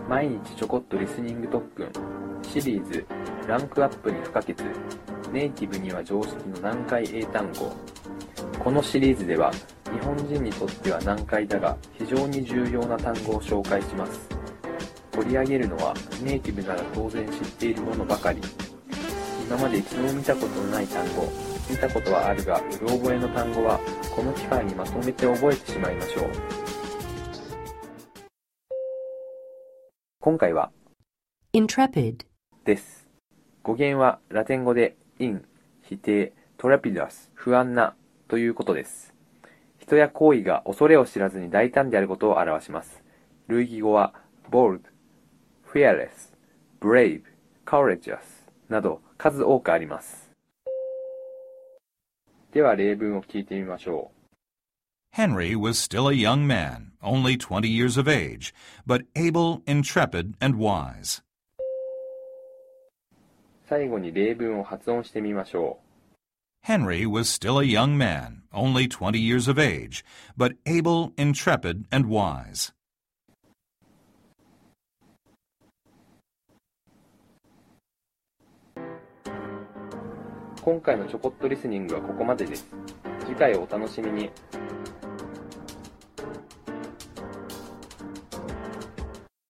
毎日ちょこっとリスニング特訓シリーズランクアップに不可欠ネイティブには常識の難解英単語。このシリーズでは日本人にとっては難解だが非常に重要な単語を紹介します。取り上げるのはネイティブなら当然知っているものばかり。今まで一度も見たことのない単語、見たことはあるがうろ覚えの単語はこの機会にまとめて覚えてしまいましょう。今回は intrepid です。語源はラテン語で in 否定 trepidus 不安なということです。人や行為が恐れを知らずに大胆であることを表します。類義語は bold fearless brave courageous など数多くあります。では例文を聞いてみましょう。 Henry was still a young man, only 20 years of age, but able, intrepid, and wise. 最後に例文を発音してみましょう。 Henry was still a young man, only 20 years of age, but able, intrepid, and wise. 今回のちょこっとリスニングはここまでです。次回をお楽しみに。